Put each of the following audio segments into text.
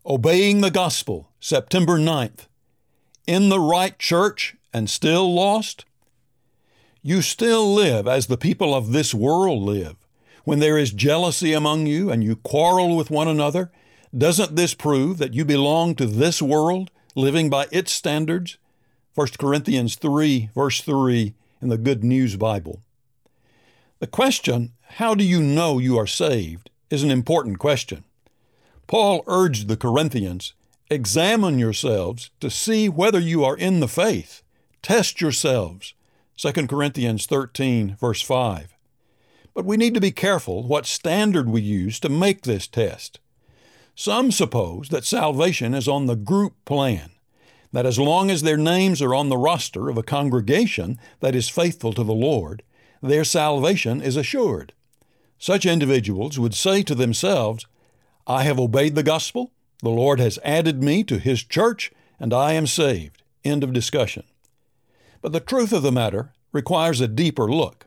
Obeying the Gospel, September 9th. In the right church and still lost? You still live as the people of this world live. When there is jealousy among you and you quarrel with one another, doesn't this prove that you belong to this world, living by its standards? 1 Corinthians 3, verse 3 in the Good News Bible. The question, how do you know you are saved, is an important question. Paul urged the Corinthians, examine yourselves to see whether you are in the faith. Test yourselves. 2 Corinthians 13, verse 5. But we need to be careful what standard we use to make this test. Some suppose that salvation is on the group plan, that as long as their names are on the roster of a congregation that is faithful to the Lord, their salvation is assured. Such individuals would say to themselves, I have obeyed the gospel, the Lord has added me to His church, and I am saved. End of discussion. But the truth of the matter requires a deeper look.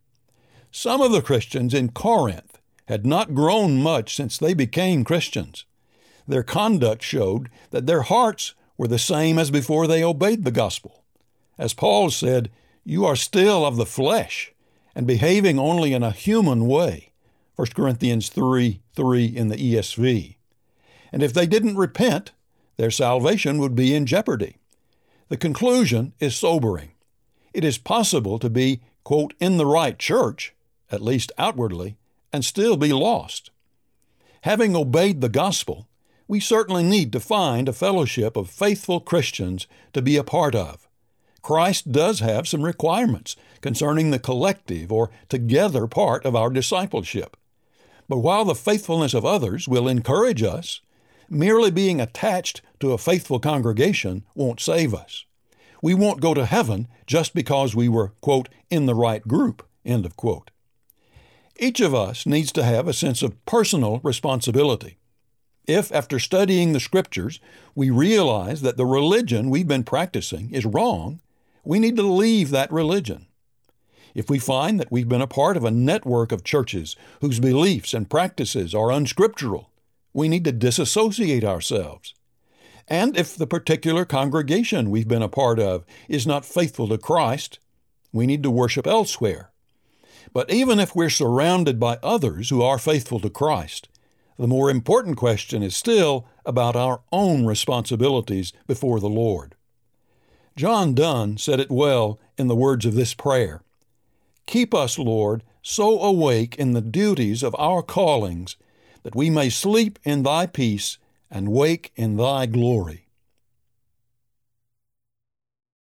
Some of the Christians in Corinth had not grown much since they became Christians. Their conduct showed that their hearts were the same as before they obeyed the gospel. As Paul said, you are still of the flesh and behaving only in a human way. 1 Corinthians 3:3 in the ESV. And if they didn't repent, their salvation would be in jeopardy. The conclusion is sobering. It is possible to be, quote, in the right church, at least outwardly, and still be lost. Having obeyed the gospel, we certainly need to find a fellowship of faithful Christians to be a part of. Christ does have some requirements concerning the collective or together part of our discipleship. But while the faithfulness of others will encourage us, merely being attached to a faithful congregation won't save us. We won't go to heaven just because we were, quote, in the right group, end of quote. Each of us needs to have a sense of personal responsibility. If, after studying the Scriptures, we realize that the religion we've been practicing is wrong, we need to leave that religion. If we find that we've been a part of a network of churches whose beliefs and practices are unscriptural, we need to disassociate ourselves. And if the particular congregation we've been a part of is not faithful to Christ, we need to worship elsewhere. But even if we're surrounded by others who are faithful to Christ, the more important question is still about our own responsibilities before the Lord. John Donne said it well in the words of this prayer. Keep us, Lord, so awake in the duties of our callings that we may sleep in Thy peace and wake in Thy glory.